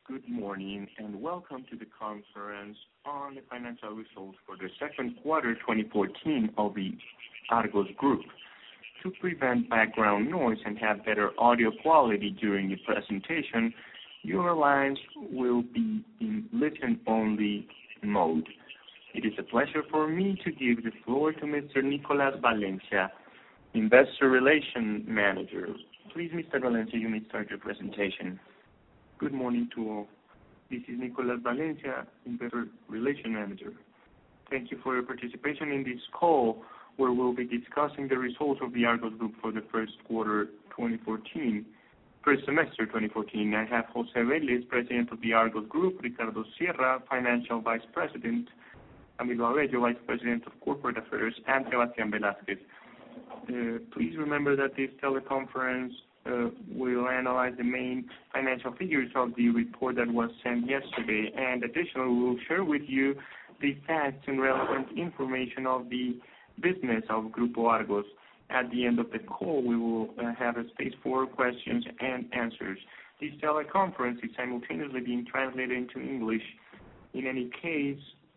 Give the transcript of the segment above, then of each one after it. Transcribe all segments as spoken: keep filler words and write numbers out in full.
Good morning and welcome to the conference on the financial results for the second quarter twenty fourteen of the Argos Group. To prevent background noise and have better audio quality during the presentation, your lines will be in listen-only mode. It is a pleasure for me to give the floor to Mister Nicolas Valencia, Investor Relations Manager. Please, Mister Valencia, you may start your presentation. Good morning to all. This is Nicolas Valencia, Investor Relations Manager. Thank you for your participation in this call, where we'll be discussing the results of the Argos Group for the first quarter twenty fourteen, first semester twenty fourteen. I have Jose Vélez, President of the Argos Group, Ricardo Sierra, Financial Vice President, Camilo Abello, Vice President of Corporate Affairs, and Sebastián Velázquez. Uh, please remember that this teleconference uh, will analyze the main financial figures of the report that was sent yesterday, and additionally we will share with you the facts and relevant information of the business of Grupo Argos. At the end of the call, we will uh, have a space for questions and answers. This teleconference is simultaneously being translated into English. In any case,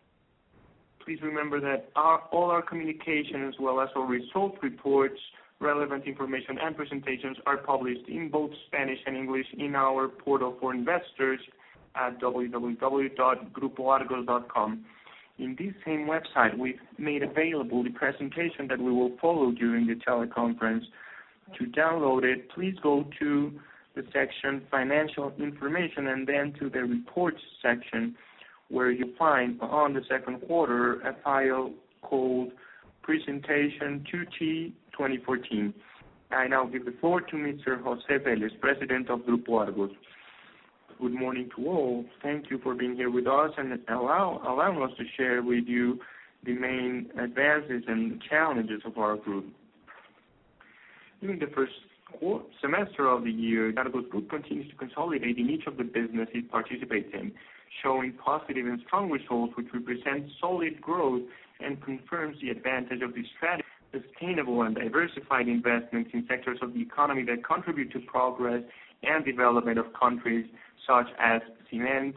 please remember that our, all our communication, as well as our result reports, relevant information, and presentations are published in both Spanish and English in our portal for investors at w w w dot grupo argos dot com. In this same website, we've made available the presentation that we will follow during the teleconference. To download it, please go to the section Financial Information and then to the Reports section, where you find on the second quarter a file called Presentation two T twenty fourteen. I now give the floor to Mister Jose Vélez, President of Grupo Argos. Good morning to all. Thank you for being here with us and allow, allowing us to share with you the main advances and challenges of our group. During the first semester of the year, the Argos Group continues to consolidate in each of the businesses it participates in, showing positive and strong results which represent solid growth and confirms the advantage of the strategy, sustainable and diversified investments in sectors of the economy that contribute to progress and development of countries such as cement,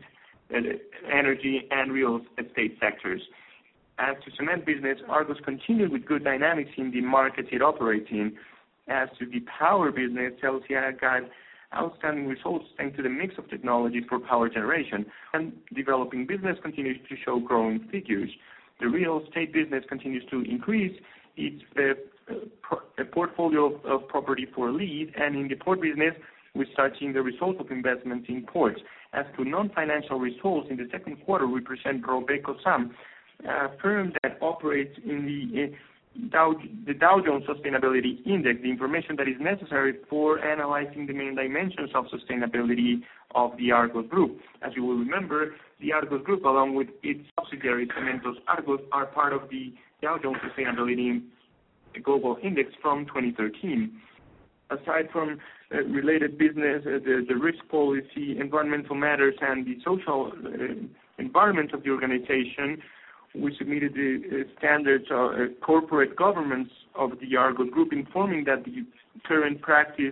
energy, and real estate sectors. As to cement business, Argos continued with good dynamics in the markets it operates in. As to the power business, Celsia got outstanding results thanks to the mix of technologies for power generation, and developing business continues to show growing figures. The real estate business continues to increase its uh, pro- portfolio of, of property for lease, and in the port business, we start seeing the results of investments in ports. As to non-financial results, in the second quarter, we present Robeco Sam, a firm that operates in the uh, Dow, the Dow Jones Sustainability Index, the information that is necessary for analyzing the main dimensions of sustainability of the Argos Group. As you will remember, the Argos Group, along with its subsidiary Cementos Argos, are part of the Dow Jones Sustainability Global Index from twenty thirteen. Aside from uh, related business, uh, the, the risk policy, environmental matters, and the social uh, environment of the organization, we submitted the uh, standards of uh, corporate governance of the Argos Group, informing that the current practice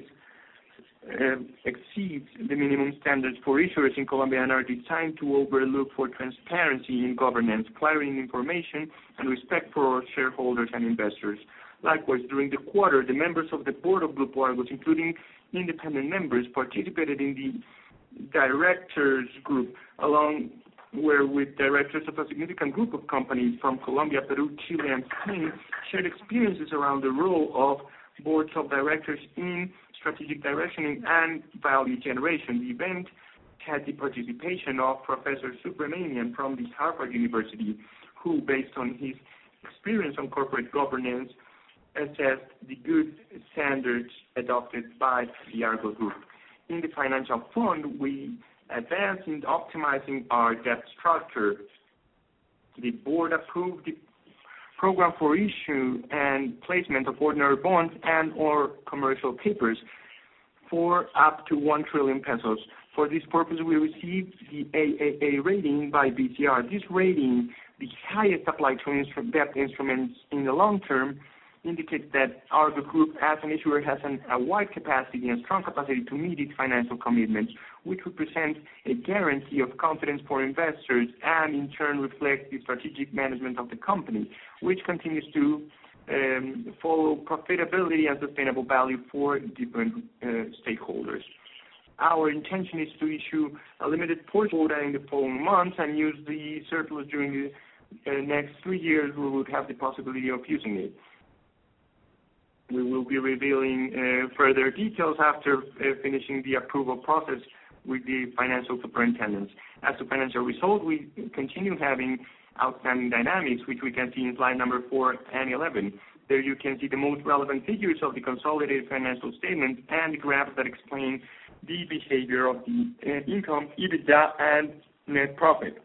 uh, exceeds the minimum standards for issuers in Colombia and are designed to overlook for transparency in governance, clarity in information, and respect for our shareholders and investors. Likewise, during the quarter, the members of the board of Grupo Argos, including independent members, participated in the directors group, along where with directors of a significant group of companies from Colombia, Peru, Chile, and Spain, shared experiences around the role of boards of directors in strategic direction and value generation. The event had the participation of Professor Subramanian from the Harvard University, who, based on his experience on corporate governance, assessed the good standards adopted by the Argos Group. In the financial fund, we advanced in optimizing our debt structure. The board approved the program for issue and placement of ordinary bonds and or commercial papers for up to one trillion pesos. For this purpose, we received the A A A rating by B C R. This rating, the highest applied to instru- debt instruments in the long term, indicates that Argos Group, as an issuer, has an, a wide capacity and strong capacity to meet its financial commitments. which represents a guarantee of confidence for investors and in turn reflects the strategic management of the company, which continues to um, follow profitability and sustainable value for different uh, stakeholders. Our intention is to issue a limited portfolio in the following months and use the surplus during the uh, next three years. We would have the possibility of using it. We will be revealing uh, further details after uh, finishing the approval process with the financial superintendents. As to financial results, we continue having outstanding dynamics, which we can see in slide number four and eleven. There you can see the most relevant figures of the consolidated financial statement and the graphs that explain the behavior of the uh, income, EBITDA, and net profit.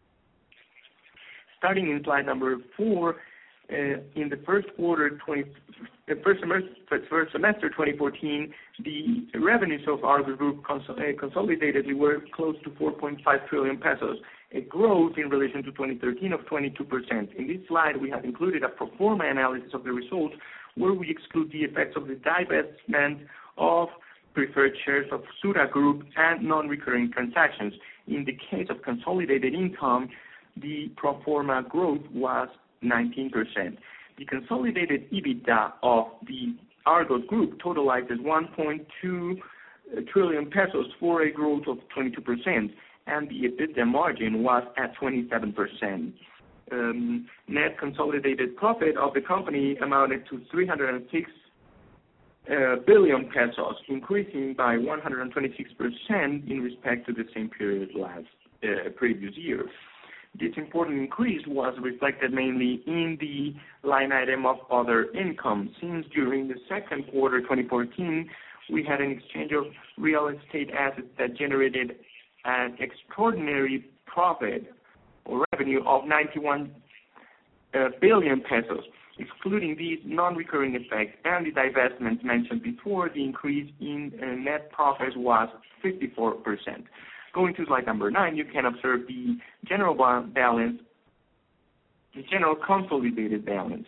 Starting in slide number four, uh, in the first quarter, twenty, the first semester, first semester twenty fourteen, the revenues of Argos Group cons uh, consolidatedly were close to four point five trillion pesos, a growth in relation to twenty thirteen of twenty-two percent. In this slide, we have included a pro forma analysis of the results where we exclude the effects of the divestment of preferred shares of Sura Group and non-recurring transactions. In the case of consolidated income, the pro forma growth was nineteen percent. The consolidated EBITDA of the Argos Group totalizes one point two trillion pesos for a growth of twenty-two percent, and the EBITDA margin was at twenty-seven percent. Um, net consolidated profit of the company amounted to three hundred six uh, billion pesos, increasing by one hundred twenty-six percent in respect to the same period last uh, previous year. This important increase was reflected mainly in the line item of other income, since during the second quarter twenty fourteen, we had an exchange of real estate assets that generated an extraordinary profit or revenue of ninety-one uh, billion pesos. Excluding these non-recurring effects and the divestments mentioned before, the increase in uh, net profits was fifty-four percent. Going to slide number nine, you can observe the general balance, the general consolidated balance.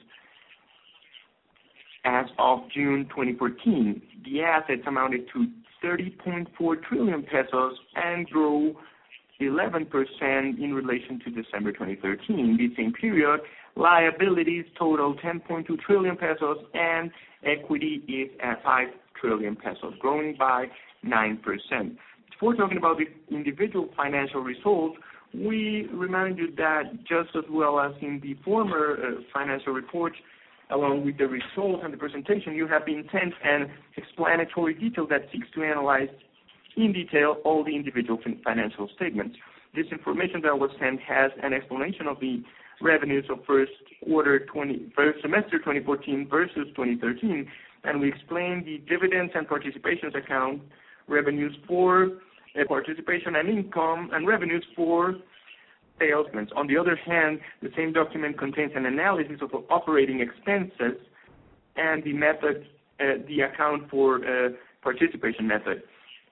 As of June twenty fourteen, the assets amounted to thirty point four trillion pesos and grew eleven percent in relation to December twenty thirteen. In the same period, liabilities total ten point two trillion pesos and equity is at five trillion pesos, growing by nine percent. Before talking about the individual financial results, we remind you that just as well as in the former uh, financial reports, along with the results and the presentation, you have been sent an explanatory detail that seeks to analyze in detail all the individual financial statements. This information that was sent has an explanation of the revenues of first quarter twenty, first semester twenty fourteen versus twenty thirteen, and we explain the dividends and participations account revenues for uh, participation and income and revenues for sales. On the other hand, the same document contains an analysis of operating expenses and the method, uh, the account for uh, participation method.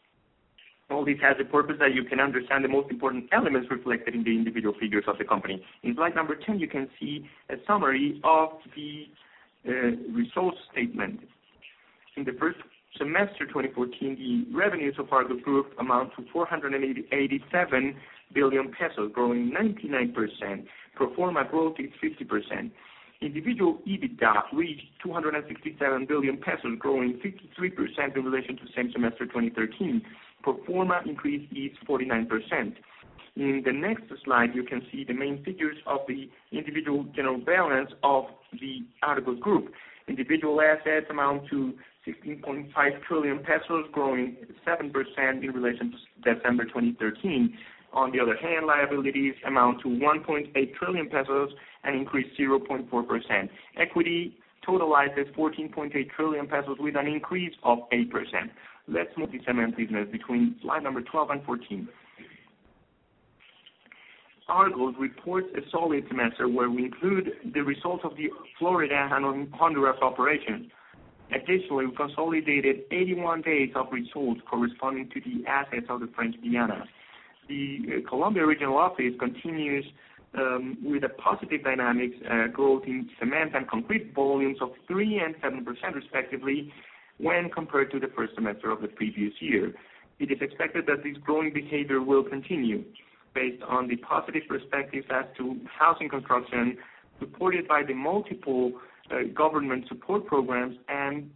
All this has the purpose that you can understand the most important elements reflected in the individual figures of the company. In slide number ten, you can see a summary of the uh, results statement. In the first semester twenty fourteen, the revenues of Argos Group amount to four hundred eighty-seven billion pesos, growing ninety-nine percent. Pro forma growth is fifty percent. Individual EBITDA reached two hundred sixty-seven billion pesos, growing fifty-three percent in relation to same semester twenty thirteen. Pro forma increase is forty-nine percent. In the next slide, you can see the main figures of the individual general balance of the Argos Group. Individual assets amount to sixteen point five trillion pesos, growing seven percent in relation to December twenty thirteen. On the other hand, liabilities amount to one point eight trillion pesos and increased zero point four percent. Equity totalizes fourteen point eight trillion pesos with an increase of eight percent. Let's move the cement business between slide number twelve and fourteen. Argos reports a solid semester where we include the results of the Florida and Honduras operations. Additionally, we consolidated eighty-one days of results corresponding to the assets of the French Guiana. The uh, Colombia regional office continues um, with a positive dynamics uh, growth in cement and concrete volumes of three and seven percent respectively when compared to the first semester of the previous year. It is expected that this growing behavior will continue based on the positive perspectives as to housing construction supported by the multiple uh, government support programs and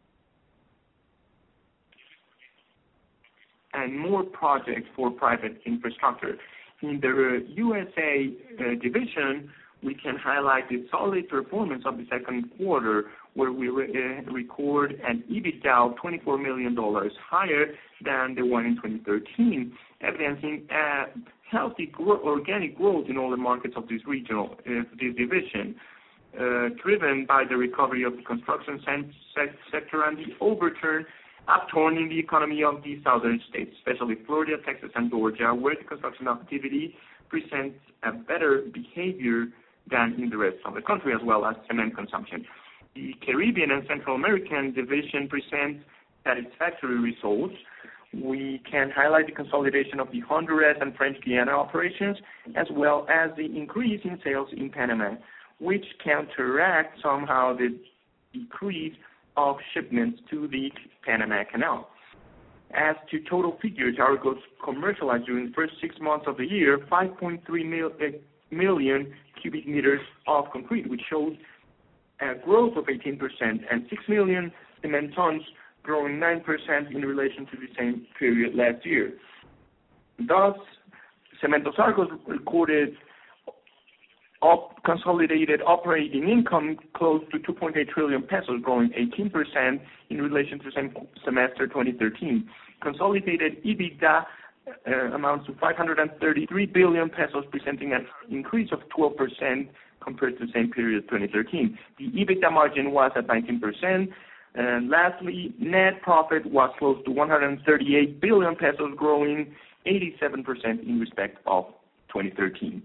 and more projects for private infrastructure. In the U S A uh, division, we can highlight the solid performance of the second quarter, where we re uh, record an EBITDA of twenty-four million dollars, higher than the one in twenty thirteen, evidencing a healthy gro organic growth in all the markets of this regional uh, this division, uh, driven by the recovery of the construction se sector and the overturn upturn in the economy of the southern states, especially Florida, Texas, and Georgia, where the construction activity presents a better behavior than in the rest of the country, as well as cement consumption. The Caribbean and Central American division presents satisfactory results. We can highlight the consolidation of the Honduras and French Guiana operations, as well as the increase in sales in Panama, which counteract somehow the decrease of shipments to the Panama Canal. As to total figures, Argos commercialized during the first six months of the year five point three mil, uh, million cubic meters of concrete, which shows a growth of eighteen percent, and six million cement tons, growing nine percent in relation to the same period last year. Thus, Cementos Argos recorded Op consolidated operating income close to two point eight trillion pesos, growing eighteen percent in relation to same semester twenty thirteen. Consolidated EBITDA uh, amounts to five hundred thirty-three billion pesos, presenting an increase of twelve percent compared to the same period twenty thirteen. The EBITDA margin was at nineteen percent. And lastly, net profit was close to one hundred thirty-eight billion pesos, growing eighty-seven percent in respect of twenty thirteen.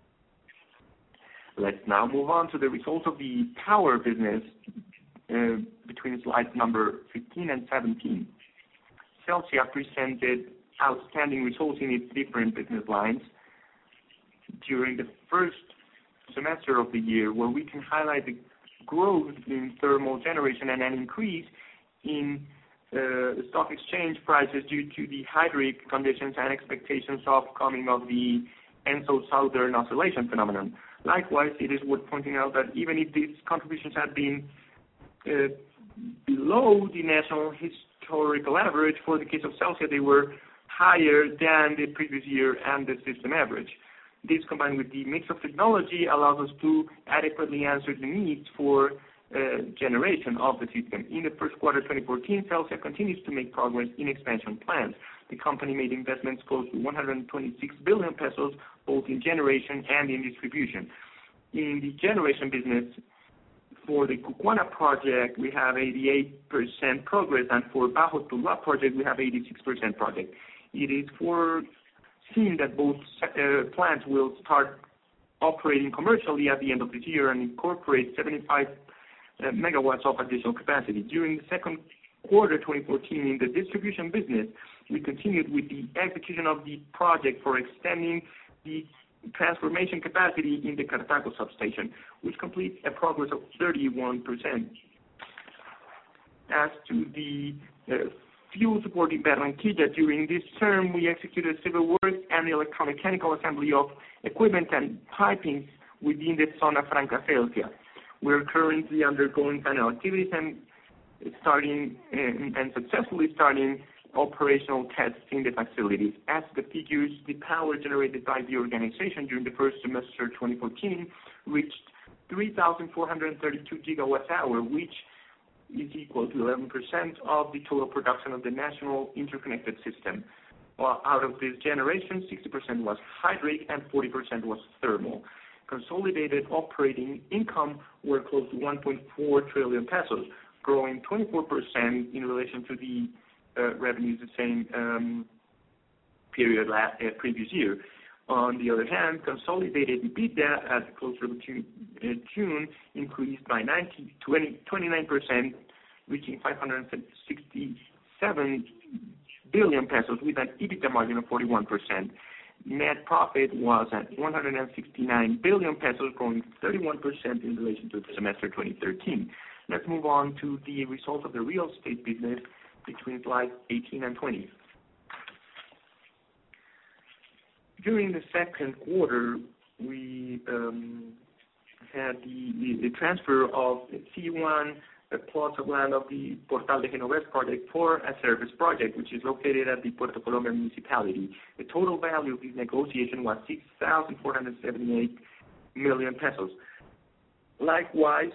Let's now move on to the results of the power business uh, between slides number fifteen and seventeen. Celsia presented outstanding results in its different business lines during the first semester of the year, where we can highlight the growth in thermal generation and an increase in uh, stock exchange prices due to the hydric conditions and expectations of coming of the ENSO Southern Oscillation phenomenon. Likewise, it is worth pointing out that even if these contributions had been uh, below the national historical average, for the case of Celsia, they were higher than the previous year and the system average. This, combined with the mix of technology, allows us to adequately answer the needs for uh, generation of the system. In the first quarter twenty fourteen, Celsia continues to make progress in expansion plans. The company made investments close to one hundred twenty-six billion pesos, both in generation and in distribution. In the generation business, for the Cucuana project, we have eighty-eight percent progress, and for Bajo Tula project, we have eighty-six percent project. It is foreseen that both uh, plants will start operating commercially at the end of this year and incorporate seventy-five uh, megawatts of additional capacity. During the second quarter twenty fourteen, in the distribution business, we continued with the execution of the project for extending the transformation capacity in the Cartago substation, which completes a progress of thirty-one percent. As to the uh, fuel support in Barranquilla, during this term, we executed civil works and the electromechanical assembly of equipment and piping within the Zona Franca Celsia. We're currently undergoing final activities and starting and, and successfully starting operational tests in the facilities. As the figures, the power generated by the organization during the first semester twenty fourteen reached three thousand four hundred thirty-two gigawatt hour, which is equal to eleven percent of the total production of the national interconnected system. While out of this generation, sixty percent was hydric and forty percent was thermal. Consolidated operating income were close to one point four trillion pesos, growing twenty-four percent in relation to the uh, revenues the same um, period last, uh, previous year. On the other hand, consolidated EBITDA at closer to uh, June increased by twenty-nine percent, reaching five hundred sixty-seven billion pesos with an EBITDA margin of forty-one percent. Net profit was at one hundred sixty-nine billion pesos, growing thirty-one percent in relation to the semester twenty thirteen. Let's move on to the results of the real estate business between slides eighteen and twenty. During the second quarter, we um, had the, the, the transfer of C one uh, plots of land of the Portal de Genovés project for a service project, which is located at the Puerto Colombia municipality. The total value of this negotiation was six thousand four hundred seventy-eight million pesos. Likewise,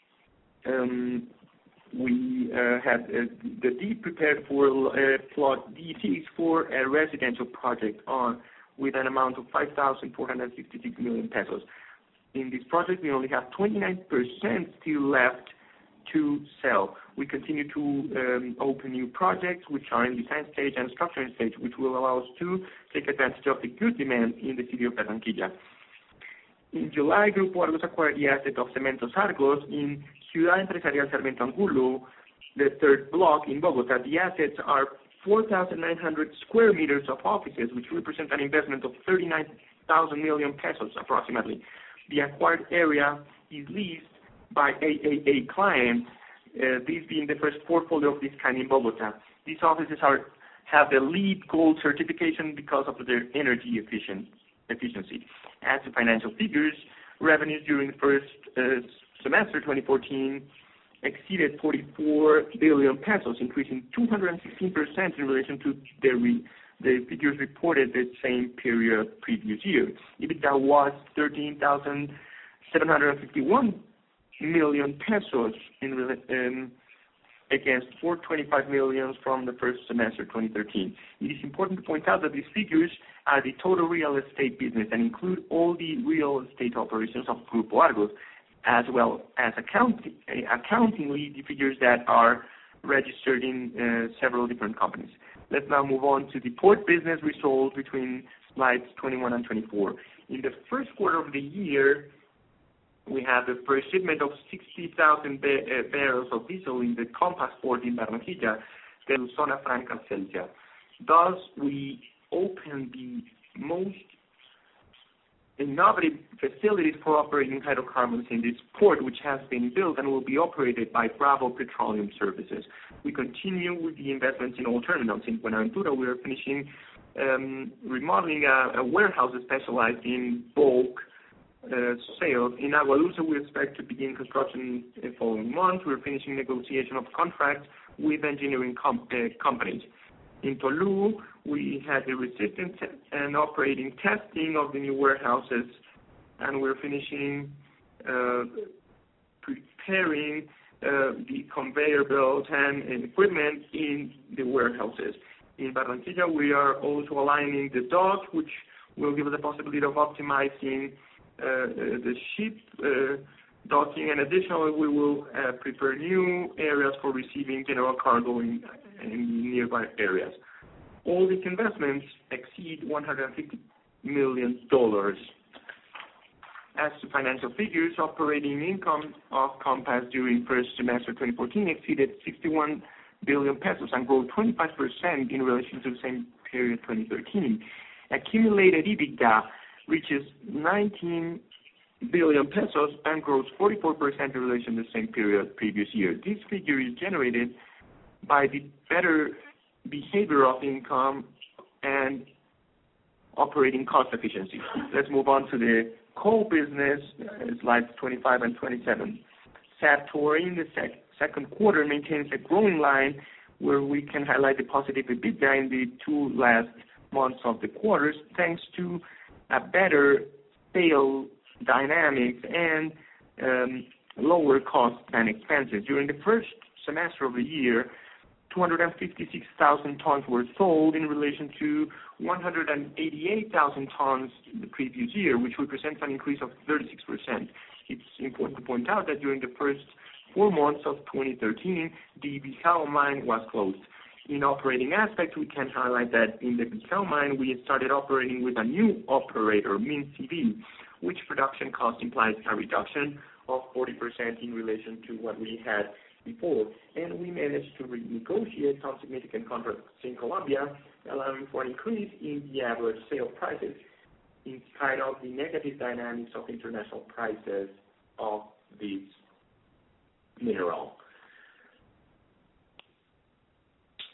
um, we uh, had uh, the deed prepared for uh, plot D six for a residential project on with an amount of five thousand four hundred fifty-six million pesos. In this project, we only have twenty-nine percent still left to sell. We continue to um, open new projects which are in design stage and structuring stage, which will allow us to take advantage of the good demand in the city of Barranquilla. In July, Grupo Argos acquired the asset of Cementos Argos in Ciudad Empresarial Sarmiento Angulo, the third block in Bogota. The assets are four thousand nine hundred square meters of offices, which represent an investment of thirty-nine thousand million pesos approximately. The acquired area is leased by A A A clients, uh, this being the first portfolio of this kind in Bogota. These offices are have the LEED Gold certification because of their energy efficient, efficiency. As to financial figures, revenues during the first uh, semester twenty fourteen exceeded forty-four billion pesos, increasing two hundred sixteen percent in relation to the, re, the figures reported the same period previous year. EBITDA was thirteen thousand seven hundred fifty-one million pesos in um, against four hundred twenty-five million from the first semester twenty thirteen. It is important to point out that these figures are the total real estate business and include all the real estate operations of Grupo Argos, as well as accounting, accountingly the figures that are registered in uh, several different companies. Let's now move on to the port business results between slides twenty-one and twenty-four. In the first quarter of the year, we had the first shipment of sixty thousand ba uh, barrels of diesel in the Compass port in Barranquilla, the Zona Franca Celsia. Thus, we opened the most innovative facilities for operating hydrocarbons in this port, which has been built and will be operated by Bravo Petroleum Services. We continue with the investments in all terminals. In Buenaventura, we are finishing um, remodeling a, a warehouse specialized in bulk uh, sales. In Agua Dulce, we expect to begin construction in the following month. We're finishing negotiation of contracts with engineering com uh, companies. In Tolu, we had the resistance and operating testing of the new warehouses, and we're finishing uh, preparing uh, the conveyor belts and, and equipment in the warehouses. In Barranquilla, we are also aligning the dock, which will give us the possibility of optimizing uh, the ship uh, docking, and additionally, we will uh, prepare new areas for receiving general cargo in, in nearby areas. All these investments exceed one hundred fifty million dollars. As to financial figures, operating income of Compass during first semester twenty fourteen exceeded sixty-one billion pesos and grew twenty-five percent in relation to the same period twenty thirteen. Accumulated EBITDA reaches nineteen billion pesos and grows forty-four percent in relation to the same period previous year. This figure is generated by the better behavior of income and operating cost efficiency. Let's move on to the coal business, uh, slides twenty-five and twenty-seven. Sator in the sec second quarter maintains a growing line where we can highlight the positive EBITDA in the two last months of the quarters, thanks to a better sale dynamics and um, lower costs and expenses. During the first semester of the year, two hundred fifty-six thousand tons were sold in relation to one hundred eighty-eight thousand tons the previous year, which represents an increase of thirty-six percent. It's important to point out that during the first four months of twenty thirteen, the Bijao mine was closed. In operating aspect, we can highlight that in the Bijao mine, we started operating with a new operator, MinCV, which production cost implies a reduction of forty percent in relation to what we had before, and we managed to renegotiate some significant contracts in Colombia, allowing for an increase in the average sale prices in spite of the negative dynamics of international prices of this mineral.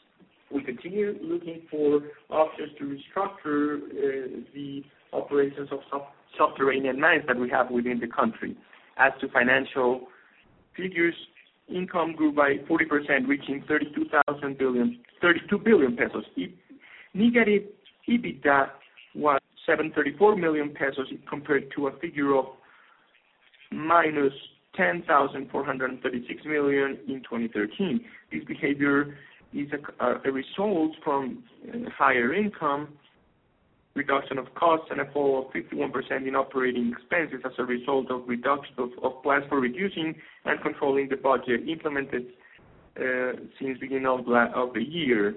We continue looking for options to restructure uh, the operations of sub subterranean mines that we have within the country. As to financial figures, income grew by forty percent, reaching thirty-two billion pesos. E negative EBITDA was seven hundred thirty-four million pesos compared to a figure of minus ten thousand four hundred thirty-six million in twenty thirteen. This behavior is a, a result from higher income, reduction of costs, and a fall of fifty-one percent in operating expenses as a result of reduction of, of plans for reducing and controlling the budget implemented uh, since beginning of, of the year.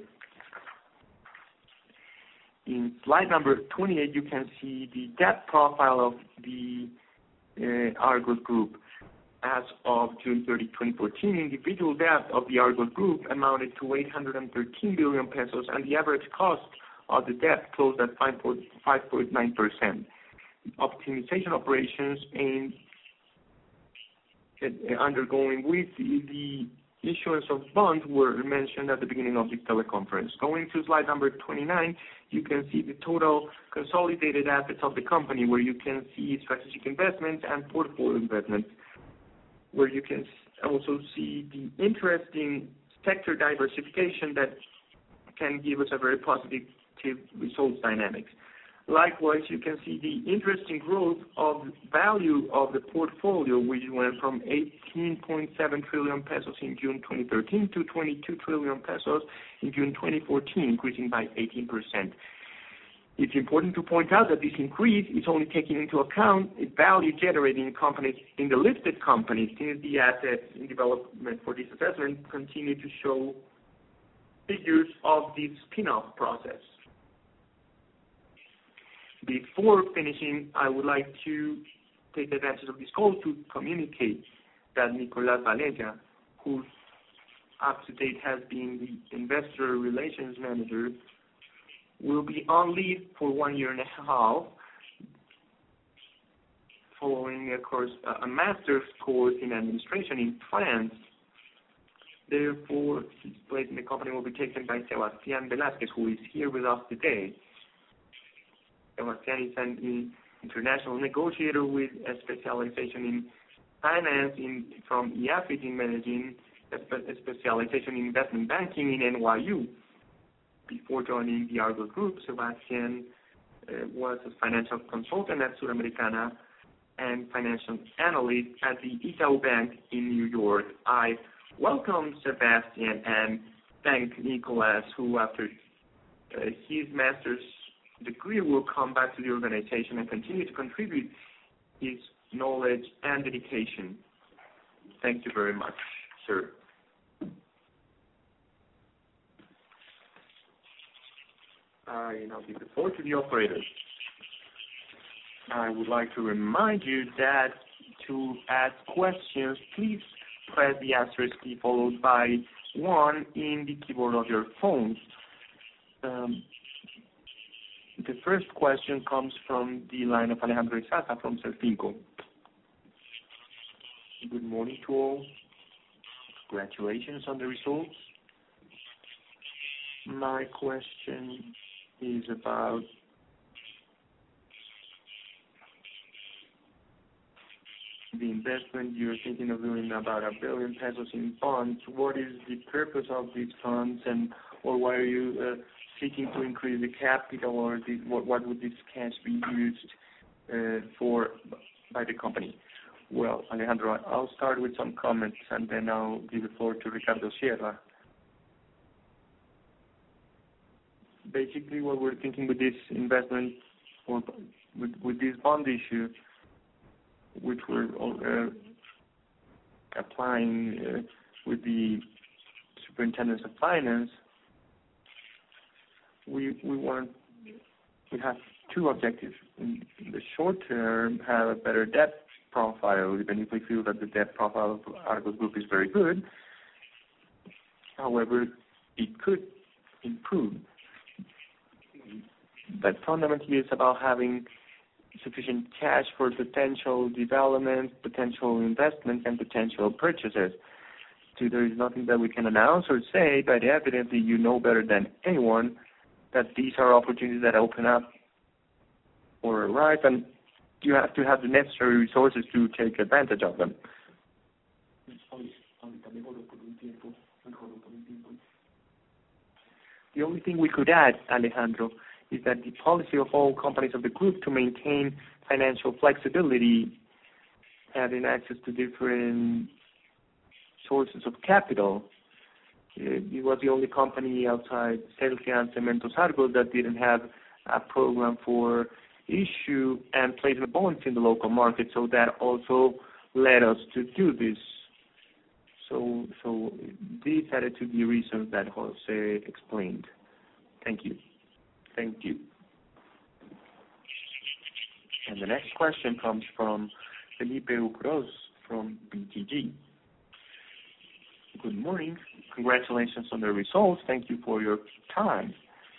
In slide number twenty-eight, you can see the debt profile of the uh, Argos Group. As of June thirtieth, twenty fourteen, individual debt of the Argos Group amounted to eight hundred thirteen billion pesos, and the average cost of the debt closed at five point nine percent. Optimization operations aimed at undergoing with the, the issuance of bonds were mentioned at the beginning of this teleconference. Going to slide number twenty-nine, you can see the total consolidated assets of the company, where you can see strategic investments and portfolio investments, where you can also see the interesting sector diversification that can give us a very positive results dynamics. Likewise, you can see the interesting growth of value of the portfolio, which went from eighteen point seven trillion pesos in June twenty thirteen to twenty-two trillion pesos in June twenty fourteen, increasing by eighteen percent. It's important to point out that this increase is only taking into account the value generated in companies, in the listed companies, since the assets in development for this assessment continue to show figures of this spin-off process. Before finishing, I would like to take advantage of this call to communicate that Nicolas Valencia, who up to date has been the investor relations manager, will be on leave for one year and a half, following a course, a master's course in administration in France. Therefore, his place in the company will be taken by Sebastián Velázquez, who is here with us today. Sebastián is an international negotiator with a specialization in finance in, from I A F I T in Medellin, a, spe a specialization in investment banking in N Y U. Before joining the Argos Group, Sebastián uh, was a financial consultant at Suramericana and financial analyst at the Itaú Bank in New York. I welcome Sebastián and thank Nicolas, who after uh, his master's degree will come back to the organization and continue to contribute his knowledge and dedication. Thank you very much, sir. I now give the floor to the operator. I would like to remind you that to ask questions, please press the asterisk key followed by one in the keyboard of your phone. Um, the first question comes from the line of Alejandro Izaza from Celfinco. Good morning to all. Congratulations on the results. My question is about the investment you're thinking of doing, about a billion pesos in funds. What is the purpose of these funds, and or why are you uh, seeking to increase the capital, or the, what, what would this cash be used uh, for by the company? Well, Alejandro, I'll start with some comments and then I'll give the floor to Ricardo Sierra. Basically, what we're thinking with this investment, or with, with this bond issue, which we're uh, applying uh, with the Superintendence of Finance, we we want we have two objectives. In, in the short term, have a better debt profile, even if we feel that the debt profile of Argos Group is very good. However, it could improve. But fundamentally, it's about having sufficient cash for potential development, potential investments, and potential purchases. to. There is nothing that we can announce or say, but evidently you know better than anyone that these are opportunities that open up or arise, and you have to have the necessary resources to take advantage of them. The only thing we could add, Alejandro, is that the policy of all companies of the group to maintain financial flexibility, having access to different sources of capital. It was the only company outside Celsia and Cementos Argos that didn't have a program for issue and placement bonds in the local market, so that also led us to do this. So, so these added to the reasons that Jose explained. Thank you. Thank you. And the next question comes from Felipe Ucros from B T G. Good morning. Congratulations on the results. Thank you for your time.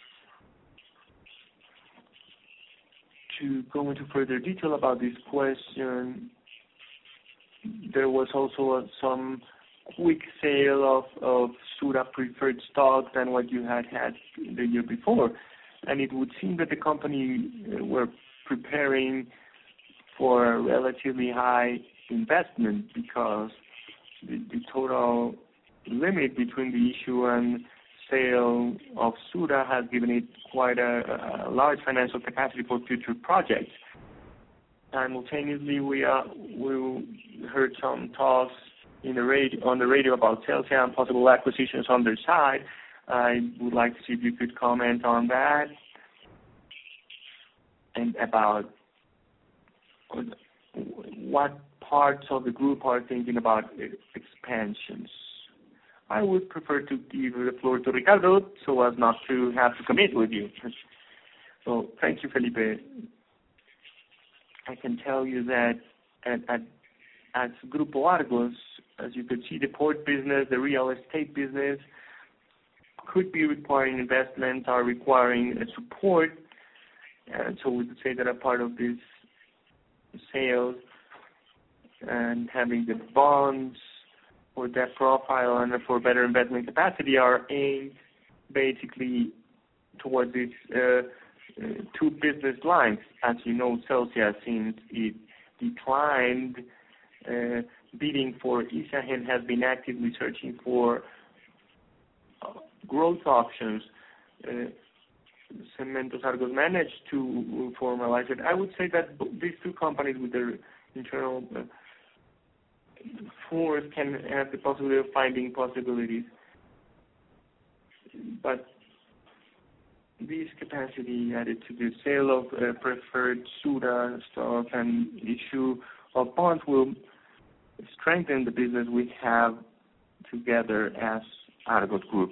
To go into further detail about this question, there was also a, some quick sale of, of Sura preferred stock than what you had had the year before. And it would seem that the company were preparing for a relatively high investment because the, the total limit between the issue and sale of Sura has given it quite a, a large financial capacity for future projects. Simultaneously, we uh, we heard some talks in the radio, on the radio about Celsia and possible acquisitions on their side. I would like to see if you could comment on that and about what parts of the group are thinking about expansions. I would prefer to give the floor to Ricardo so as not to have to commit with you. So thank you, Felipe. I can tell you that at, at, at Grupo Argos, as you could see, the port business, the real estate business could be requiring investment, are requiring uh, support. And so we could say that a part of this sales and having the bonds for that profile and for better investment capacity are aimed basically towards these uh, uh, two business lines. As you know, Celsia, since it declined uh, bidding for Isagen, has been actively searching for uh, growth options. Uh, Cementos Argos managed to formalize it. I would say that these two companies with their internal uh, force can have the possibility of finding possibilities. But this capacity added to the sale of uh, preferred Sura stock and issue of bonds will strengthen the business we have together as Argos Group.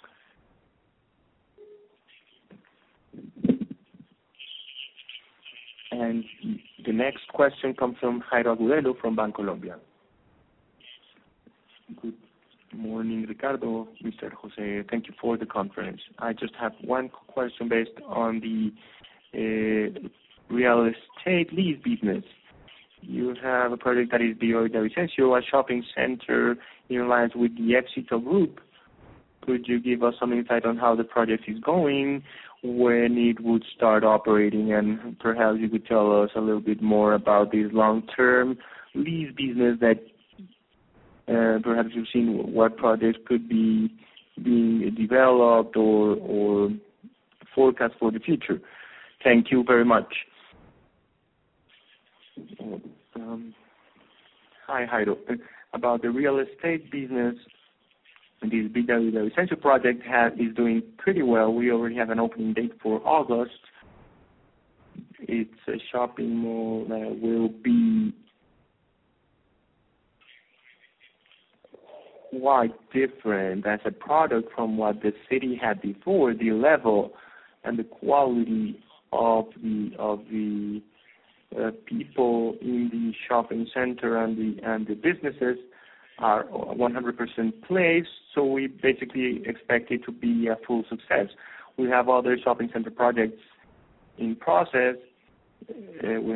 And the next question comes from Jairo Agudelo from Bancolombia. Good morning, Ricardo, Mister Jose. Thank you for the conference. I just have one question based on the uh, real estate lease business. You have a project that is Bio Vicencio, a shopping center in lines with the Éxito Group. Could you give us some insight on how the project is going, when it would start operating, and perhaps you could tell us a little bit more about this long-term lease business that uh, perhaps you've seen what projects could be being developed or, or forecast for the future. Thank you very much. Um, hi, Jairo. About the real estate business, this Villa Vicencio project has, is doing pretty well. We already have an opening date for August. It's a shopping mall that will be quite different as a product from what the city had before. The level and the quality of the of the uh, people in the shopping center and the and the businesses are one hundred percent placed, so we basically expect it to be a full success. We have other shopping center projects in process. Uh, we have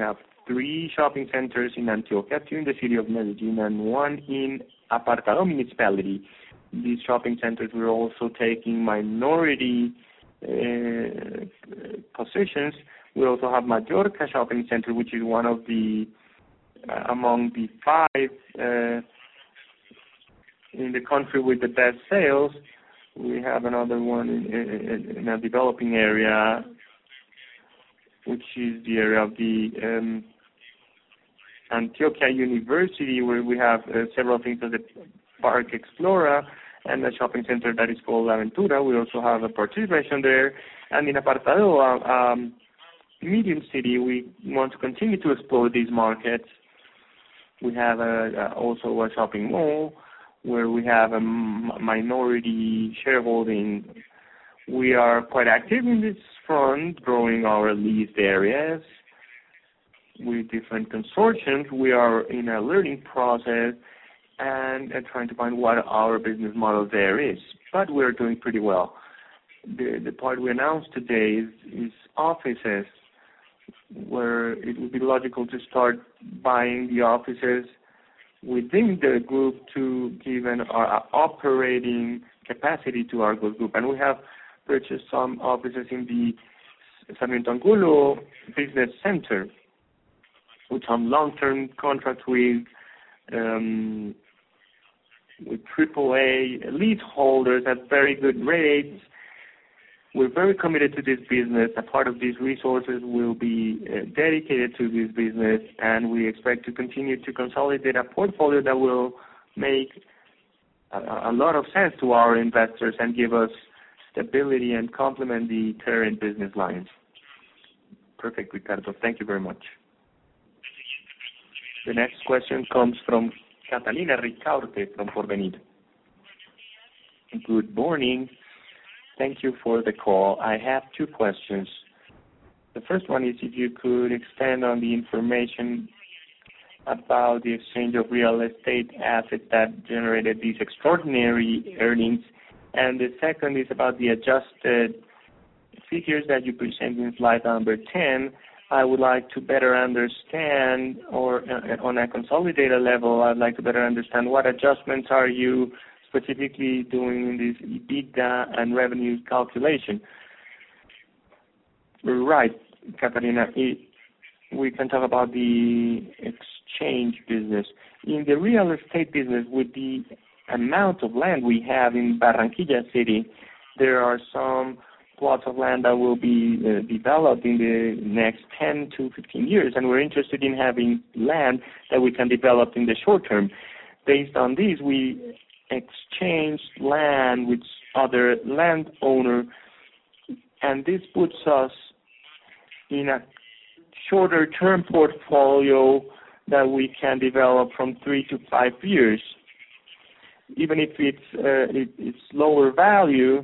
three shopping centers in Antioquia, two in the city of Medellin, and one in Apartado municipality. These shopping centers, we're also taking minority uh, positions. We also have Mallorca Shopping Center, which is one of the, uh, among the five uh, in the country with the best sales. We have another one in, in, in a developing area, which is the area of the um, Antioquia University, where we have uh, several things at the Park Explora and a shopping center that is called La Aventura. We also have a participation there. And in Apartado, uh, um, medium city, we want to continue to explore these markets. We have a, uh, also a shopping mall where we have a m- minority shareholding. We are quite active in this front, growing our leased areas with different consortiums. We are in a learning process and uh, trying to find what our business model there is. But we're doing pretty well. The, the part we announced today is, is offices, where it would be logical to start buying the offices within the group to give an uh, operating capacity to our group. And we have purchased some offices in the Sarmiento Angulo Business Center with some long-term contracts with um, with triple A leaseholders at very good rates. We're very committed to this business. A part of these resources will be uh, dedicated to this business, and we expect to continue to consolidate a portfolio that will make a, a lot of sense to our investors and give us stability and complement the current business lines. Perfect, Ricardo. Thank you very much. The next question comes from Catalina Ricaurte from Porvenir. Good morning. Thank you for the call. I have two questions. The first one is if you could expand on the information about the exchange of real estate assets that generated these extraordinary earnings. And the second is about the adjusted figures that you present in slide number ten. I would like to better understand, or uh, on a consolidated level, I'd like to better understand what adjustments are you specifically doing in this EBITDA and revenue calculation. Right, Catalina, it, we can talk about the exchange business. In the real estate business, with the amount of land we have in Barranquilla City, there are some plots of land that will be uh, developed in the next ten to fifteen years, and we're interested in having land that we can develop in the short term. Based on these, we exchanged land with other landowner, and this puts us in a shorter term portfolio that we can develop from three to five years. Even if it's uh, it, it's lower value,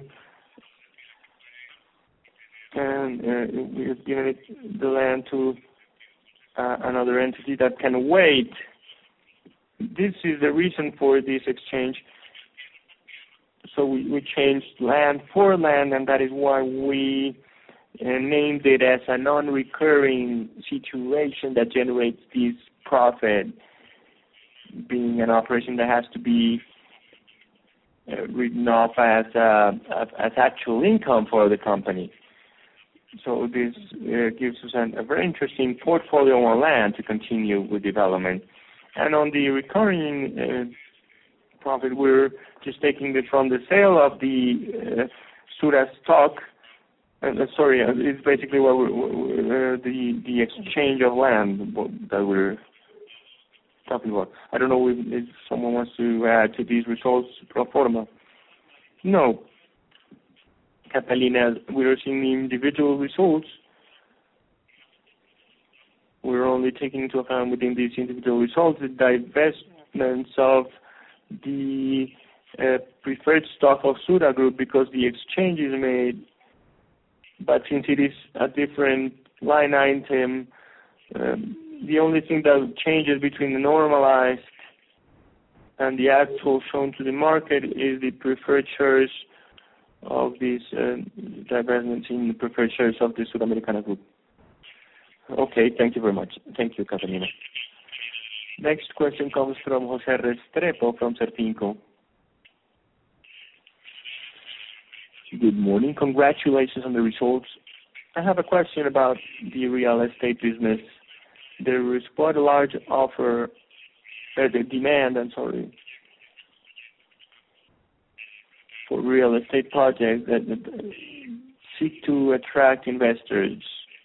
and uh, we've given it, the land to uh, another entity that can wait. This is the reason for this exchange. So we, we changed land for land, and that is why we uh, named it as a non-recurring situation that generates this profit, being an operation that has to be uh, written off as, uh, as actual income for the company. So this uh, gives us an, a very interesting portfolio on land to continue with development. And on the recurring uh, profit, we're just taking it from the sale of the uh, Sura stock. Uh, sorry, uh, it's basically what we're, uh, the the exchange of land that we're talking about. I don't know if, if someone wants to add to these results pro forma. No. Catalina, we are seeing the individual results. We're only taking into account within these individual results the divestments of the uh, preferred stock of Sura Group because the exchange is made. But since it is a different line item, um, the only thing that changes between the normalized and the actual shown to the market is the preferred shares of these uh, divestments in the preferred shares of the Sudamericana Group. Okay, thank you very much. Thank you, Catalina. Next question comes from Jose Restrepo from Certinco. Good morning. Congratulations on the results. I have a question about the real estate business. There is quite a large offer, uh, the demand, I'm sorry, for real estate projects that, that seek to attract investors.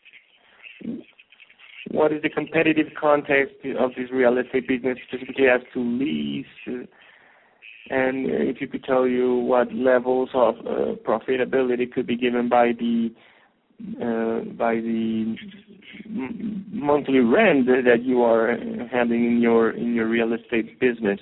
What is the competitive context of this real estate business, specifically as to lease? Uh, and if you could tell you what levels of uh, profitability could be given by the uh, by the m- monthly rent that you are having in your in your real estate business.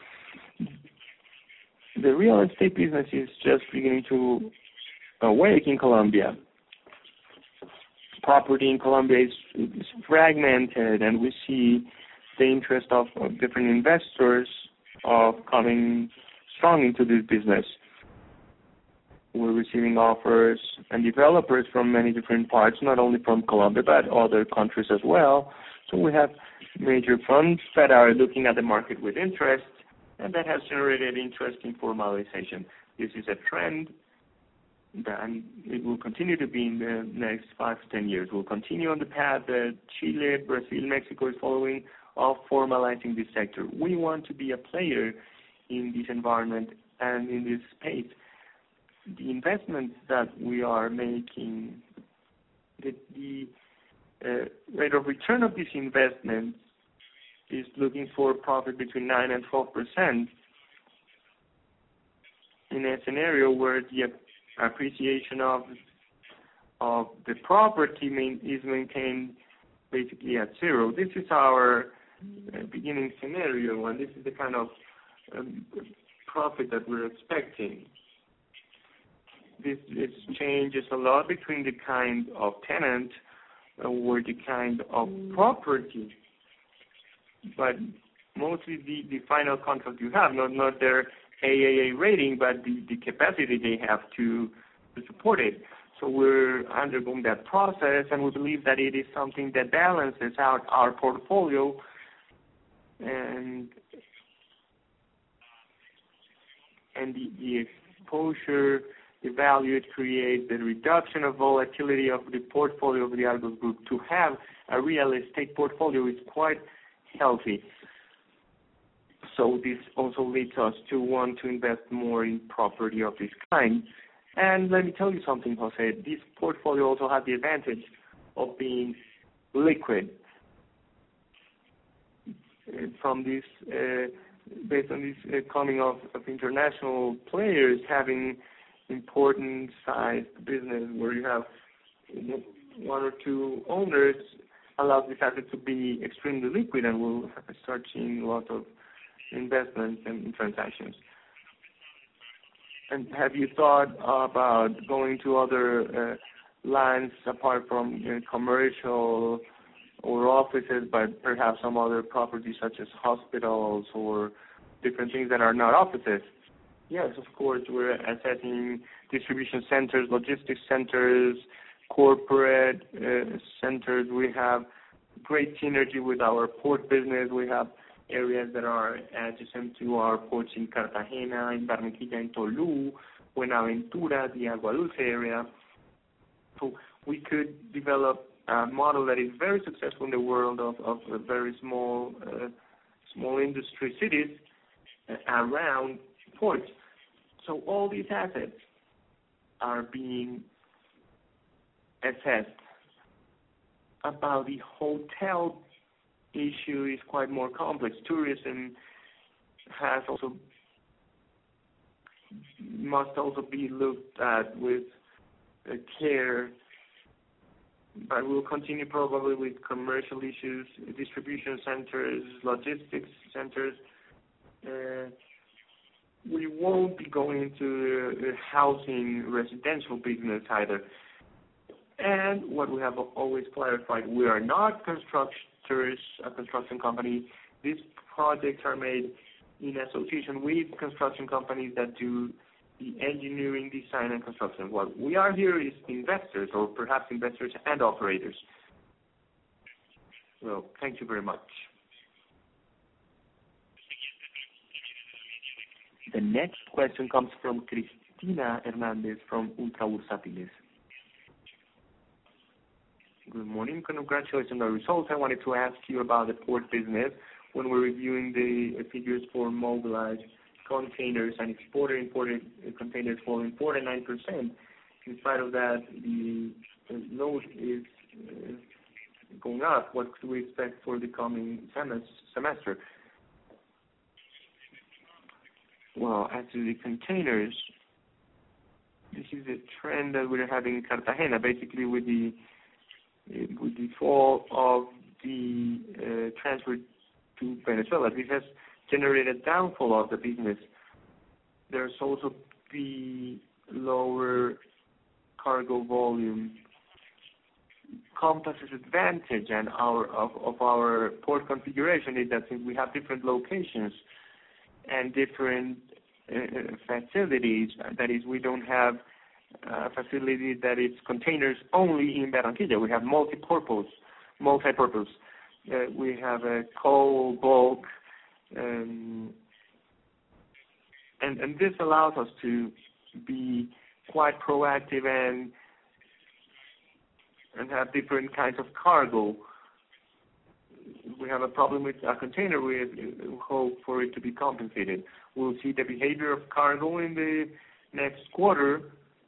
The real estate business is just beginning to awake in Colombia. Property in Colombia is, is fragmented, and we see the interest of, of different investors of coming strong into this business. We're receiving offers and developers from many different parts, not only from Colombia, but other countries as well. So we have major funds that are looking at the market with interest, and that has generated interest in formalization. This is a trend, and it will continue to be in the next five to ten years. We'll continue on the path that Chile, Brazil, Mexico is following of formalizing this sector. We want to be a player in this environment and in this space. The investments that we are making, the, the uh, rate of return of these investments is looking for profit between nine and twelve percent in a scenario where the appreciation of of the property main, is maintained basically at zero. This is our uh, beginning scenario, and this is the kind of um, profit that we're expecting. This, this changes a lot between the kind of tenant uh, or the kind of property, but mostly the, the final contract you have, not not their A A A rating, but the, the capacity they have to, to support it. So we're undergoing that process, and we believe that it is something that balances out our portfolio and and the, the exposure, the value it creates, the reduction of volatility of the portfolio of the Argos Group. To have a real estate portfolio is quite healthy. So this also leads us to want to invest more in property of this kind. And let me tell you something, Jose. This portfolio also has the advantage of being liquid. From this, uh, based on this uh, coming of, of international players having important sized business where you have one or two owners, allows this asset to be extremely liquid, and we'll start seeing a lot of investments and transactions. And have you thought about going to other uh, lines apart from uh, commercial or offices, but perhaps some other properties such as hospitals or different things that are not offices? Yes, of course, we're assessing distribution centers, logistics centers, corporate uh, centers. We have great synergy with our port business. We have areas that are adjacent to our ports in Cartagena, in Barranquilla, in Tolú, Buenaventura, the Agua Dulce area. So we could develop a model that is very successful in the world of, of very small, uh, small industry cities uh, around ports. So all these assets are being assessed. About the hotel issue is quite more complex. Tourism has also must also be looked at with uh, care, but we'll continue probably with commercial issues, distribution centers, logistics centers. Uh, we won't be going into the housing residential business either. And what we have always clarified, we are not constructors, a construction company. These projects are made in association with construction companies that do the engineering, design, and construction. What we are here is investors, or perhaps investors and operators. Well, thank you very much. The next question comes from Cristina Hernandez from Ultra Bursátiles. Good morning. Congratulations on the results. I wanted to ask you about the port business. When we're reviewing the figures for mobilized containers and exported imported containers falling forty-nine percent, in spite of that, the load is uh, going up. What do we expect for the coming semester? Well, as to the containers, this is a trend that we're having in Cartagena, basically with the with the fall of the uh, transfer to Venezuela. This has generated a downfall of the business. There's also the lower cargo volume. Compass's advantage and our of, of our port configuration is that since we have different locations and different uh, facilities, that is, we don't have a facility that is containers only in Barranquilla. We have multi-purpose, multi-purpose. Uh, we have a coal, bulk, um, and, and this allows us to be quite proactive and and have different kinds of cargo. We have a problem with a container, we hope for it to be compensated. We'll see the behavior of cargo in the next quarter.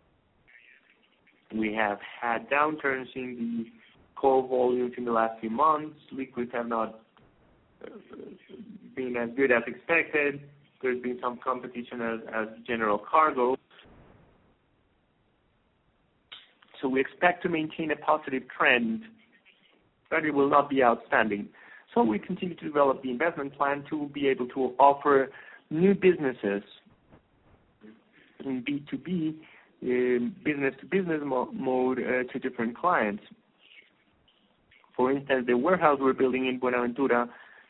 We have had downturns in the coal volumes in the last few months. Liquids have not uh, been as good as expected. There's been some competition as, as general cargo. So we expect to maintain a positive trend, but it will not be outstanding. So we continue to develop the investment plan to be able to offer new businesses in B two B, um, business-to-business mo- mode uh, to different clients. For instance, the warehouse we're building in Buenaventura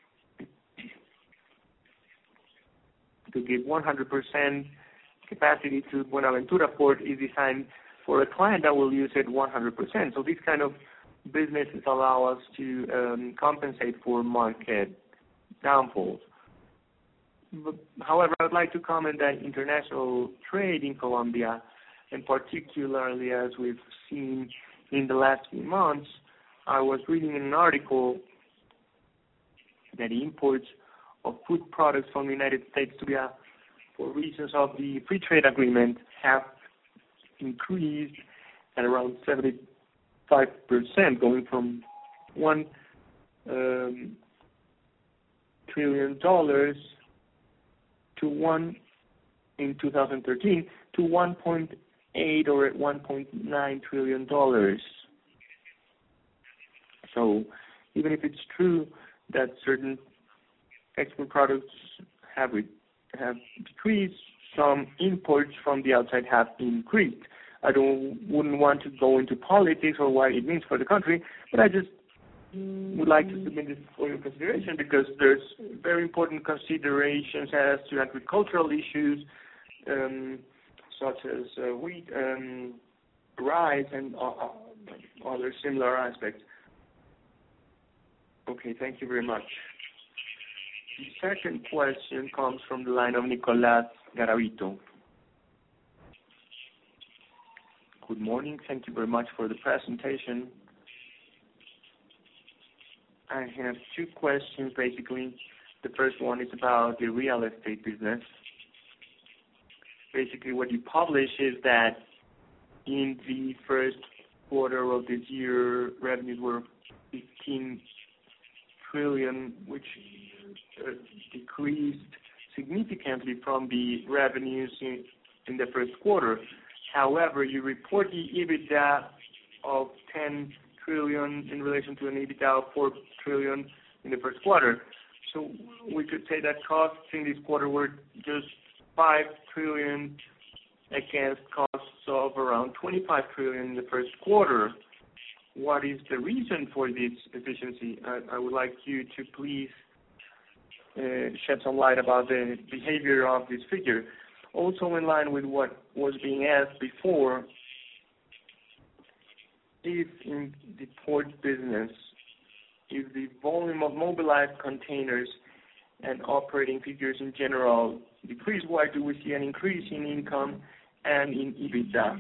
to give one hundred percent capacity to Buenaventura port is designed for a client that will use it one hundred percent. So these kind of businesses allow us to um, compensate for market downfalls. But, however, I would like to comment that international trade in Colombia, and particularly as we've seen in the last few months, I was reading an article that the imports of food products from the United States to Colombia, for reasons of the free trade agreement, have increased at around seventy-five percent, going from one um, trillion dollars to one in two thousand thirteen to one point eight or one point nine trillion dollars. So even if it's true that certain export products have have decreased, some imports from the outside have increased. I don't wouldn't want to go into politics or what it means for the country, but I just would like to submit this for your consideration because there's very important considerations as to agricultural issues, um, such as uh, wheat, um, rice, and uh, other similar aspects. Okay, thank you very much. The second question comes from the line of Nicolás Garavito. Good morning. Thank you very much for the presentation. I have two questions, basically. The first one is about the real estate business. Basically, what you publish is that in the first quarter of this year, revenues were fifteen trillion, which uh, decreased significantly from the revenues in, in the first quarter. However, you report the EBITDA of ten trillion in relation to an EBITDA of four trillion in the first quarter. So we could say that costs in this quarter were just five trillion against costs of around twenty-five trillion in the first quarter. What is the reason for this efficiency? I, I would like you to please uh, shed some light about the behavior of this figure. Also in line with what was being asked before, if in the port business if the volume of mobilized containers and operating figures in general decrease, why do we see an increase in income and in EBITDA?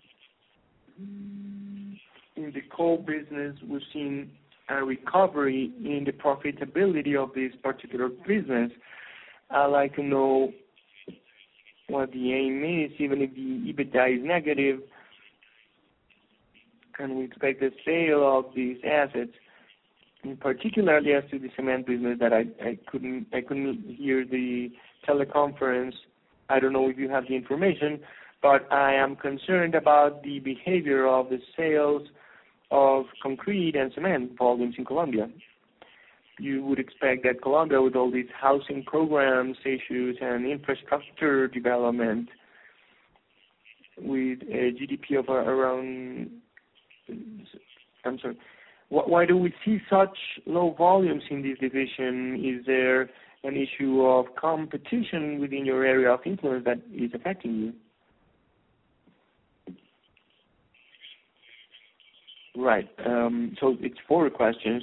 In the coal business, we've seen a recovery in the profitability of this particular business. I'd like to know what the aim is, even if the EBITDA is negative. Can we expect the sale of these assets? And particularly as to the cement business, that I, I couldn't I couldn't hear the teleconference. I don't know if you have the information, but I am concerned about the behavior of the sales of concrete and cement volumes in Colombia. You would expect that Colombia, with all these housing programs issues and infrastructure development, with a G D P of around, I'm sorry, why do we see such low volumes in this division? Is there an issue of competition within your area of influence that is affecting you? Right. Um, so it's four questions.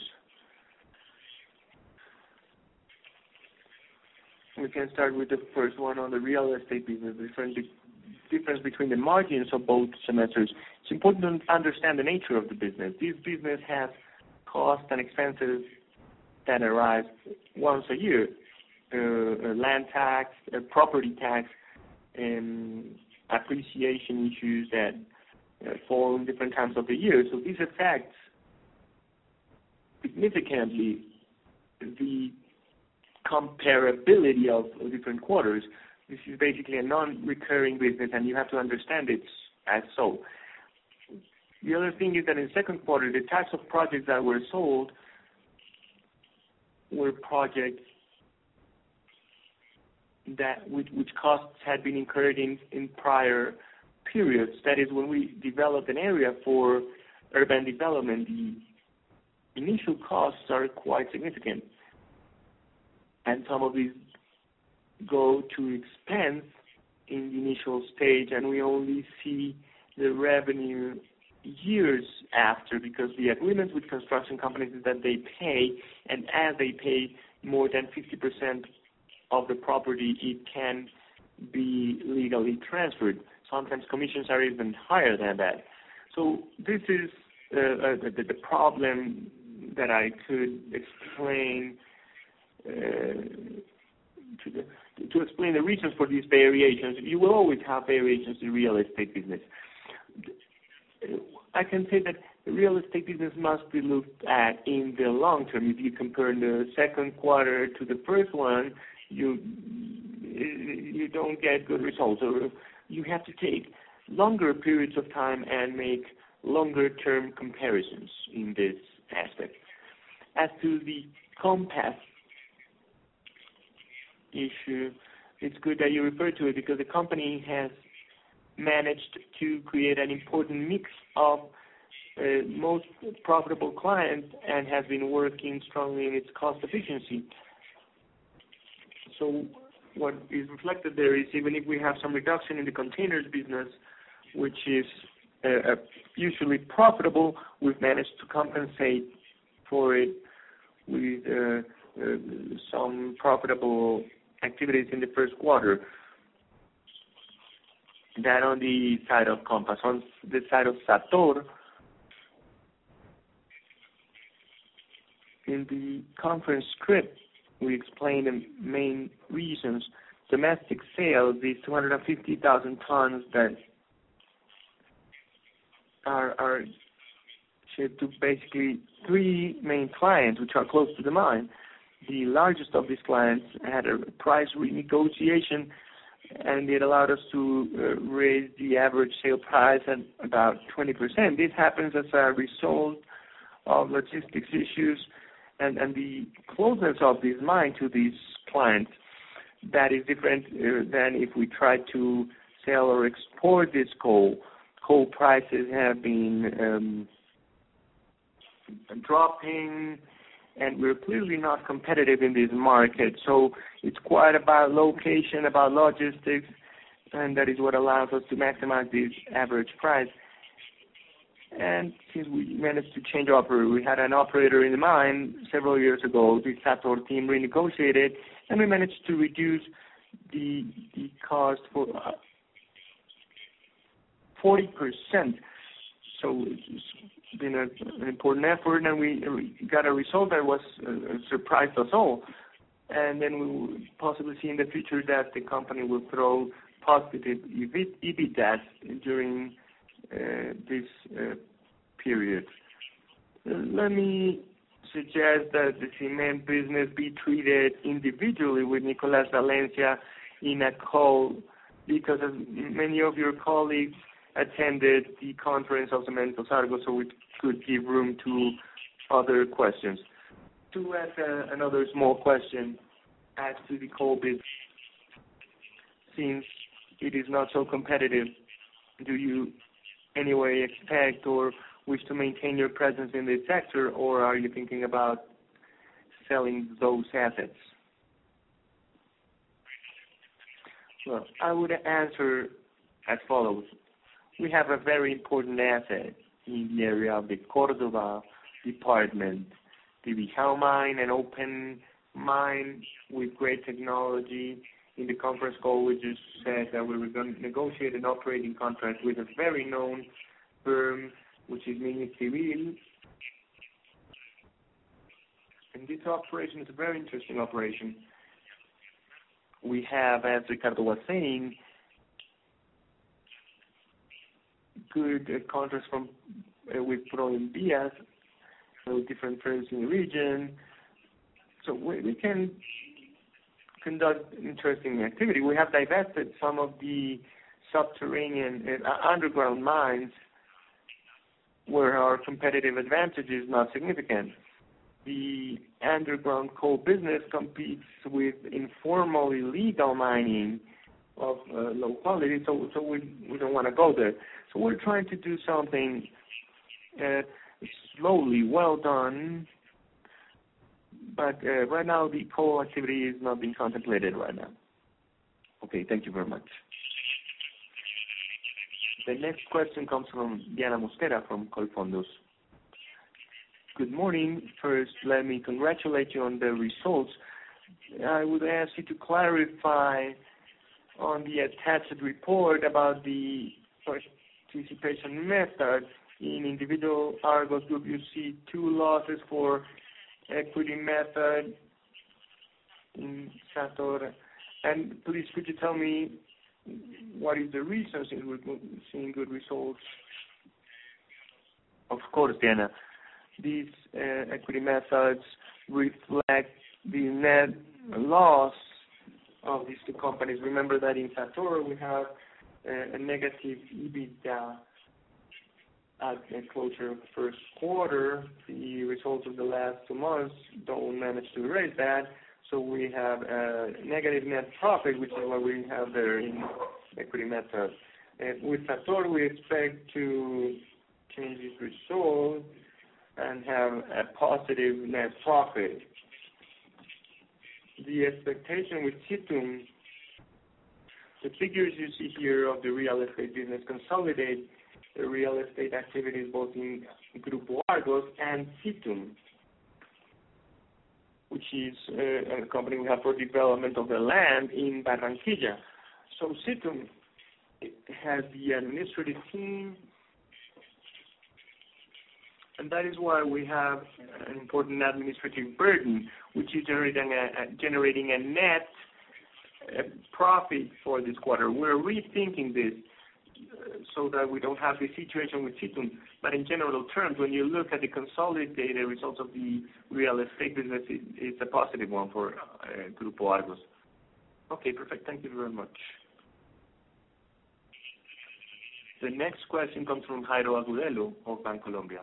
We can start with the first one on the real estate business, the difference, difference between the margins of both semesters. It's important to understand the nature of the business. This business has costs and expenses that arise once a year, uh, land tax, uh, property tax, and appreciation issues that uh, fall in different times of the year. So this affects significantly the comparability of different quarters. This is basically a non-recurring business, and you have to understand it as so. The other thing is that in the second quarter, the types of projects that were sold were projects that which, which costs had been incurred in, in prior periods. That is, when we developed an area for urban development, the initial costs are quite significant. And some of these go to expense in the initial stage, and we only see the revenue years after, because the agreements with construction companies is that they pay, and as they pay more than fifty percent of the property, it can be legally transferred. Sometimes commissions are even higher than that. So this is uh, uh, the, the problem that I could explain uh, to, the, to explain the reasons for these variations. You will always have variations in real estate business. I can say that the real estate business must be looked at in the long term. If you compare the second quarter to the first one, you you don't get good results. Or you have to take longer periods of time and make longer term comparisons in this aspect. As to the Compass issue, it's good that you refer to it, because the company has managed to create an important mix of uh, most profitable clients and has been working strongly in its cost efficiency. So what is reflected there is, even if we have some reduction in the containers business, which is uh, usually profitable, we've managed to compensate for it with uh, uh, some profitable activities in the first quarter. That on the side of Compass. On the side of Sator, in the conference script, we explain the main reasons. Domestic sales, these two hundred fifty thousand tons that are, are shipped to basically three main clients, which are close to the mine. The largest of these clients had a price renegotiation, and it allowed us to uh, raise the average sale price at about twenty percent. This happens as a result of logistics issues and, and the closeness of this mine to these clients. That is different uh, than if we try to sell or export this coal. Coal prices have been um, dropping, and we're clearly not competitive in this market. So it's quite about location, about logistics, and that is what allows us to maximize this average price. And since we managed to change operator, we had an operator in mind several years ago. The Sator team renegotiated, and we managed to reduce the the cost for uh, forty percent. So it's been a, an important effort, and we got a result that was uh, surprised us all. And then we will possibly see in the future that the company will throw positive EBITDA during uh, this uh, period. Uh, let me suggest that the cement business be treated individually with Nicolas Valencia in a call, because as many of your colleagues attended the conference of Cementos Argos, so we could give room to other questions. To ask uh, another small question as to the coal business, since it is not so competitive, do you anyway expect or wish to maintain your presence in this sector, or are you thinking about selling those assets? Well, I would answer as follows. We have a very important asset in the area of the Córdoba department, the Bijao mine, an open mine with great technology. In the conference call, we just said that we were going to negotiate an operating contract with a very known firm, which is Mini Civil. And this operation is a very interesting operation. We have, as Ricardo was saying, good uh, contracts from uh, with Proenvías, so different firms in the region. So we, we can conduct interesting activity. We have divested some of the subterranean uh, underground mines where our competitive advantage is not significant. The underground coal business competes with informal illegal mining of uh, low quality, so so we we don't want to go there. So we're trying to do something uh, slowly, well done, but uh, right now the coal activity is not being contemplated right now. Okay, thank you very much. The next question comes from Diana Mosquera from Colfondos. Good morning. First, let me congratulate you on the results. I would ask you to clarify on the attached report about the participation method. In individual Argos group, you see two losses for equity method in Sator. And please, could you tell me what is the reason since we're seeing good results? Of course, Diana. These uh, equity methods reflect the net loss of these two companies. Remember that in Sator we have uh, a negative EBITDA at the closure of the first quarter. The results of the last two months don't manage to erase that, so we have a negative net profit, which is what we have there in equity method. And with Sator, we expect to change this result and have a positive net profit. The expectation with Situm, the figures you see here of the real estate business consolidate the real estate activities both in Grupo Argos and Situm, which is uh, a company we have for development of the land in Barranquilla. So Situm has the administrative team, and that is why we have an important administrative burden, which is generating a, a, generating a net uh, profit for this quarter. We're rethinking this uh, so that we don't have the situation with Situm. But in general terms, when you look at the consolidated results of the real estate business, it, it's a positive one for uh, Grupo Argos. Okay, perfect. Thank you very much. The next question comes from Jairo Agudelo of Bancolombia.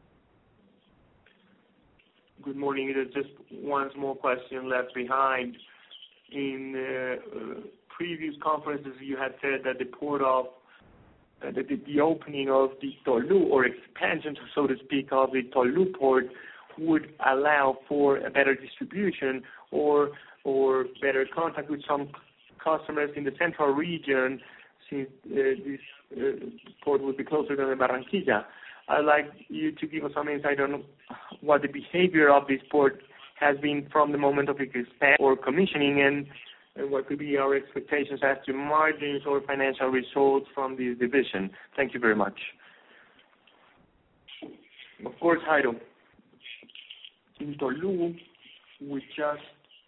Good morning. There's just one small question left behind. In uh, uh, previous conferences, you had said that the port of uh, the, the opening of the Tolu, or expansion, so to speak, of the Tolu port would allow for a better distribution or or better contact with some customers in the central region, since uh, this uh, port would be closer than Barranquilla. I'd like you to give us some insight on what the behavior of this port has been from the moment of its expansion or commissioning, and, and what could be our expectations as to margins or financial results from this division. Thank you very much. Of course, Jairo. In Tolú, we just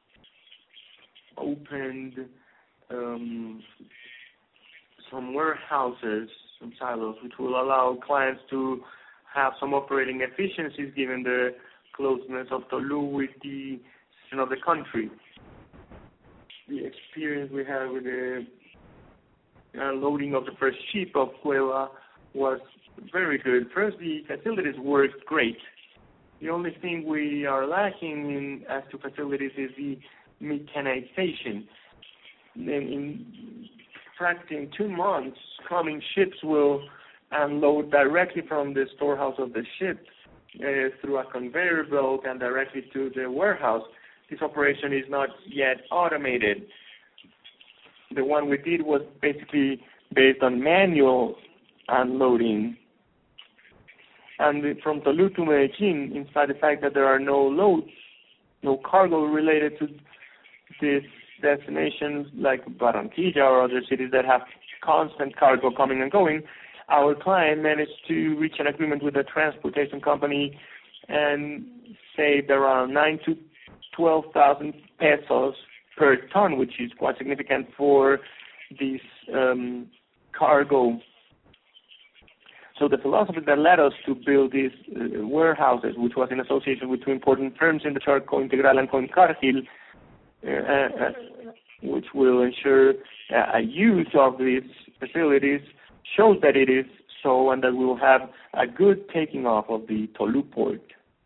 opened um, some warehouses, some silos, which will allow clients to have some operating efficiencies given the closeness of Tolú with the center of the country. The experience we had with the uh, loading of the first ship of Cueva was very good. First, the facilities worked great. The only thing we are lacking in, as to facilities is the mechanization. In, in fact, in two months, coming ships will unload directly from the storehouse of the ship uh, through a conveyor belt and directly to the warehouse. This operation is not yet automated. The one we did was basically based on manual unloading. And from Tolú to Medellín, in spite of the fact that there are no loads, no cargo related to these destinations like Barranquilla or other cities that have constant cargo coming and going, our client managed to reach an agreement with the transportation company and saved around nine to twelve thousand pesos per ton, which is quite significant for this um, cargo. So the philosophy that led us to build these uh, warehouses, which was in association with two important firms in the chart, Cointegral and Coincargill, uh, uh, which will ensure uh, a use of these facilities, shows that it is so, and that we will have a good taking off of the Tolú port.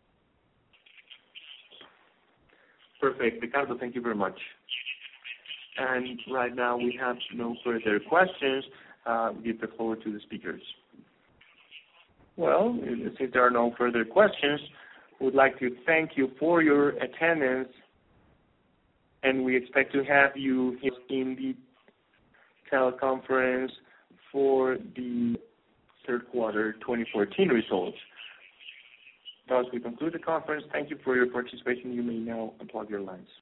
Perfect. Ricardo, thank you very much. And right now we have no further questions. Uh, give the floor to the speakers. Well, since there are no further questions, we would like to thank you for your attendance, and we expect to have you in the teleconference for the third quarter twenty fourteen results. Thus, we conclude the conference. Thank you for your participation. You may now unplug your lines.